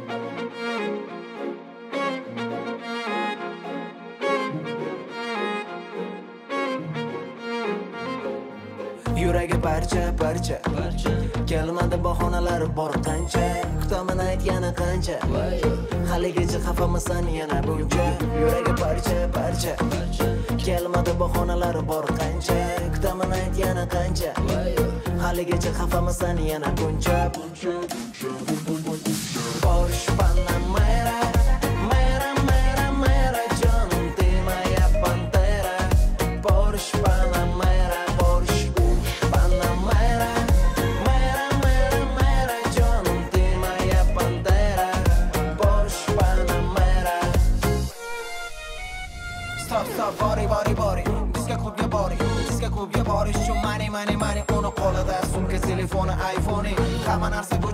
Yuragi parcha kelmadi bahonalari bor qancha kutaman aytgani qancha haligacha xafamisan yana buncha yuragi parcha kelmadi bahonalari bor qancha kutaman aytgani qancha haligacha xafamisan yana buncha Porsche Panamera mera canım demaya pantera Porsche Panamera Stop, bori Diska klubga borish uchun money Uni qo'lida sumka, telefoni, iPhone Hamma narsa